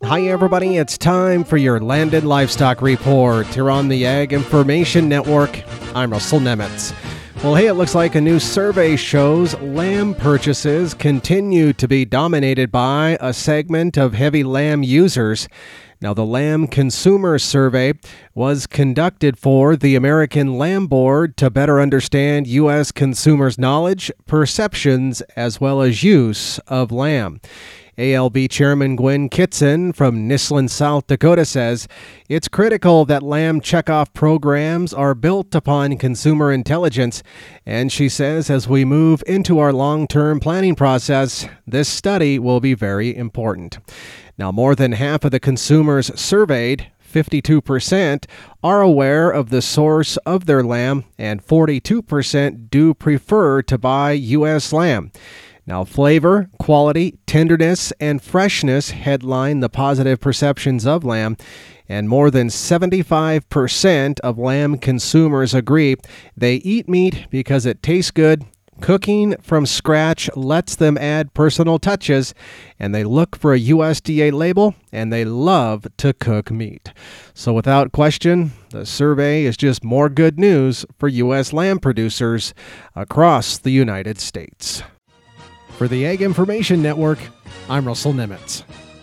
Hi, everybody. It's time for your Landed Livestock Report here on the Ag Information Network. I'm Russell Nemitz. Well, hey, it looks like a new survey shows lamb purchases continue to be dominated by a segment of heavy lamb users. Now, the Lamb Consumer Survey was conducted for the American Lamb Board to better understand U.S. consumers' knowledge, perceptions, as well as use of lamb. ALB Chairman Gwen Kitson from Nisland, South Dakota says it's critical that lamb checkoff programs are built upon consumer intelligence. And she says as we move into our long-term planning process, this study will be very important. Now, more than half of the consumers surveyed, 52%, are aware of the source of their lamb, and 42% do prefer to buy U.S. lamb. Now, flavor, quality, tenderness, and freshness headline the positive perceptions of lamb, and more than 75% of lamb consumers agree they eat meat because it tastes good. Cooking from scratch lets them add personal touches, and they look for a USDA label, and they love to cook meat. So without question, the survey is just more good news for U.S. lamb producers across the United States. For the Ag Information Network, I'm Russell Nemitz.